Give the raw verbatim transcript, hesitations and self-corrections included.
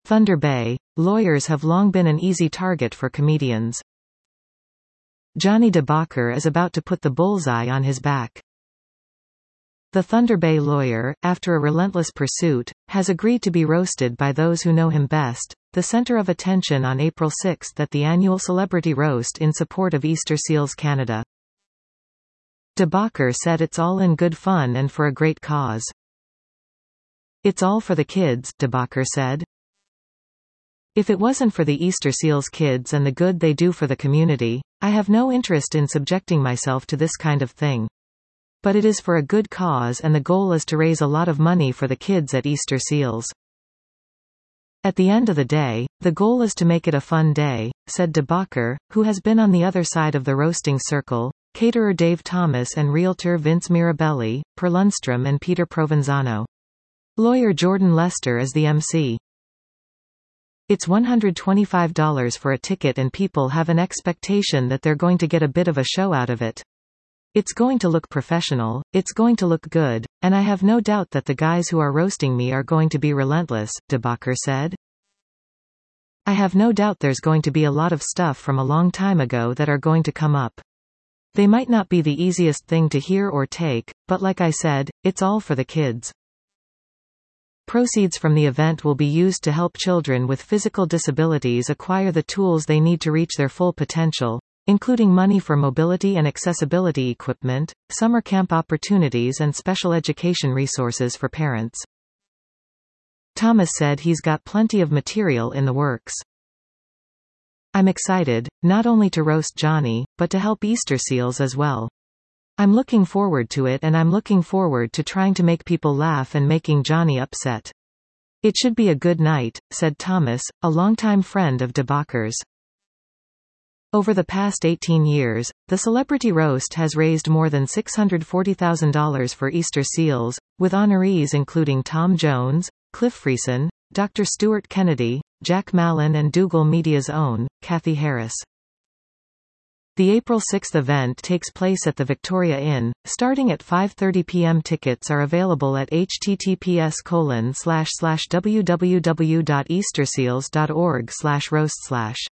Thunder Bay. Lawyers have long been an easy target for comedians. Johnny DeBacher is about to put the bullseye on his back. The Thunder Bay lawyer, after a relentless pursuit, has agreed to be roasted by those who know him best, the center of attention on April sixth at the annual celebrity roast in support of Easter Seals Canada. DeBacher said it's all in good fun and for a great cause. It's all for the kids, DeBacher said. If it wasn't for the Easter Seals kids and the good they do for the community, I have no interest in subjecting myself to this kind of thing. But it is for a good cause and the goal is to raise a lot of money for the kids at Easter Seals. At the end of the day, the goal is to make it a fun day, said DeBacher, who has been on the other side of the roasting circle, caterer Dave Thomas and realtor Vince Mirabelli, Per Lundstrom and Peter Provenzano. Lawyer Jordan Lester is the M C. It's one hundred twenty-five dollars for a ticket and people have an expectation that they're going to get a bit of a show out of it. It's going to look professional, it's going to look good, and I have no doubt that the guys who are roasting me are going to be relentless, DeBacher said. I have no doubt there's going to be a lot of stuff from a long time ago that are going to come up. They might not be the easiest thing to hear or take, but like I said, it's all for the kids. Proceeds from the event will be used to help children with physical disabilities acquire the tools they need to reach their full potential, including money for mobility and accessibility equipment, summer camp opportunities and special education resources for parents. Thomas said he's got plenty of material in the works. I'm excited, not only to roast Johnny, but to help Easter Seals as well. I'm looking forward to it and I'm looking forward to trying to make people laugh and making Johnny upset. It should be a good night, said Thomas, a longtime friend of DeBacher's. Over the past eighteen years, the Celebrity Roast has raised more than six hundred forty thousand dollars for Easter Seals, with honorees including Tom Jones, Cliff Friesen, Doctor Stuart Kennedy, Jack Mallon and Dougal Media's own, Kathy Harris. The April sixth event takes place at the Victoria Inn, starting at five thirty p m Tickets are available at h t t p s colon slash slash w w w dot easter seals dot org slash roast slash